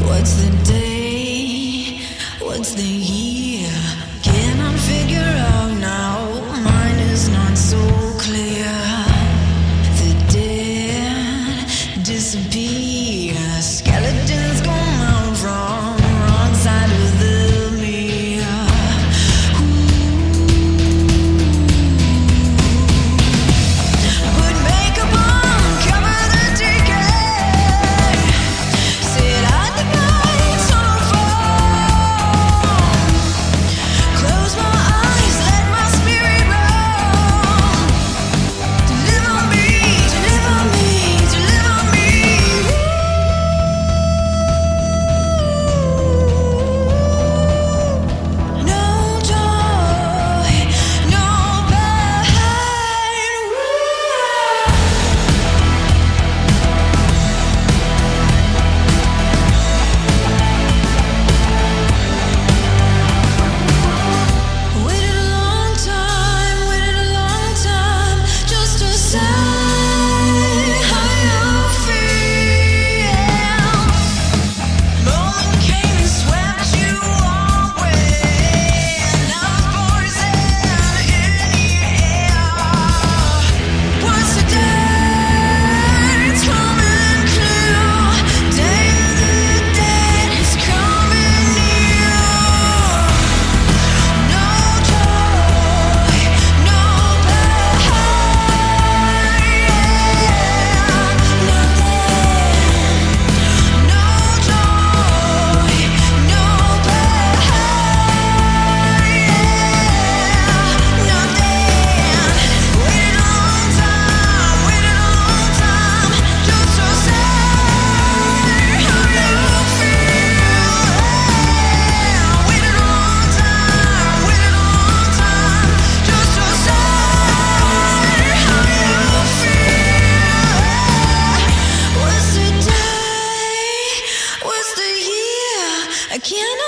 What's the day? What's the year? Cannot figure out now. Mine is not so clear. The dead disappear. Skeletons come out from the wrong side of the mirror. Put makeup on, cover the decay. Sit at the nights on a phone. Close my eyes, let my spirit roam. Deliver me, deliver me, deliver me. No joy, no pain. Waited a long time, just to say how you feel. Moment came and swept you away. Now poison in the air. What's the day? It's coming clear. Day of the dead is coming near. No joy, no What's the day? What's the year? I cannot